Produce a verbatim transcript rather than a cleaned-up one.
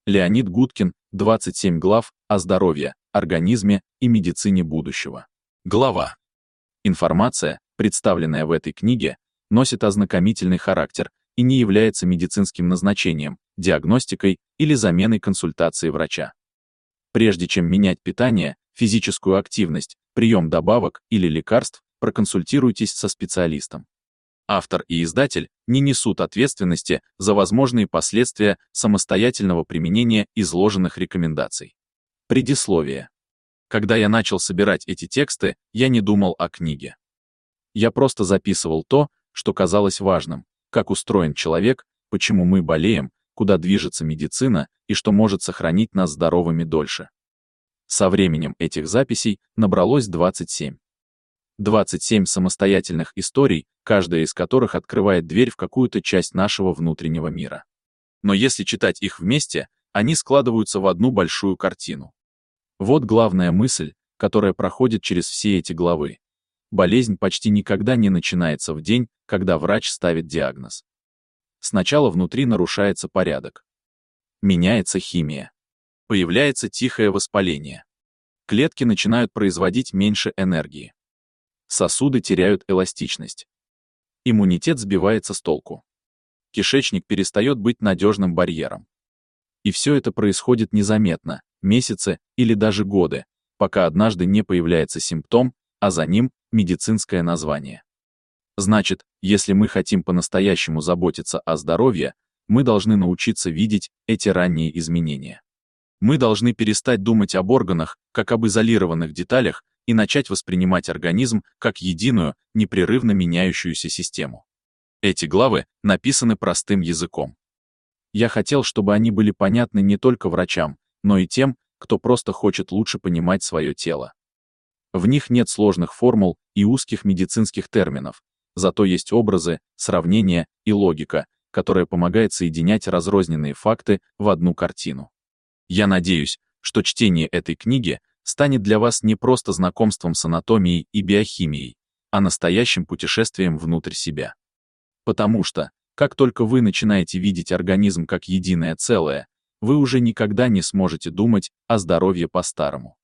Леонид Гудкин, двадцать семь глав о здоровье, организме и медицине будущего. Глава. Информация, представленная в этой книге, носит ознакомительный характер и не является медицинским назначением, диагностикой или заменой консультации врача. Прежде чем менять питание, физическую активность, прием добавок или лекарств, проконсультируйтесь со специалистом. Автор и издатель не несут ответственности за возможные последствия самостоятельного применения изложенных рекомендаций. Предисловие. Когда я начал собирать эти тексты, я не думал о книге. Я просто записывал то, что казалось важным, как устроен человек, почему мы болеем, куда движется медицина и что может сохранить нас здоровыми дольше. Со временем этих записей набралось двадцать семь. двадцать семь самостоятельных историй, каждая из которых открывает дверь в какую-то часть нашего внутреннего мира. Но если читать их вместе, они складываются в одну большую картину. Вот главная мысль, которая проходит через все эти главы. Болезнь почти никогда не начинается в день, когда врач ставит диагноз. Сначала внутри нарушается порядок. Меняется химия. Появляется тихое воспаление. Клетки начинают производить меньше энергии. Сосуды теряют эластичность. Иммунитет сбивается с толку. Кишечник перестает быть надежным барьером. И все это происходит незаметно, месяцы или даже годы, пока однажды не появляется симптом, а за ним медицинское название. Значит, если мы хотим по-настоящему заботиться о здоровье, мы должны научиться видеть эти ранние изменения. Мы должны перестать думать об органах, как об изолированных деталях, и начать воспринимать организм как единую, непрерывно меняющуюся систему. Эти главы написаны простым языком. Я хотел, чтобы они были понятны не только врачам, но и тем, кто просто хочет лучше понимать свое тело. В них нет сложных формул и узких медицинских терминов, зато есть образы, сравнения и логика, которая помогает соединять разрозненные факты в одну картину. Я надеюсь, что чтение этой книги станет для вас не просто знакомством с анатомией и биохимией, а настоящим путешествием внутрь себя. Потому что, как только вы начинаете видеть организм как единое целое, вы уже никогда не сможете думать о здоровье по-старому.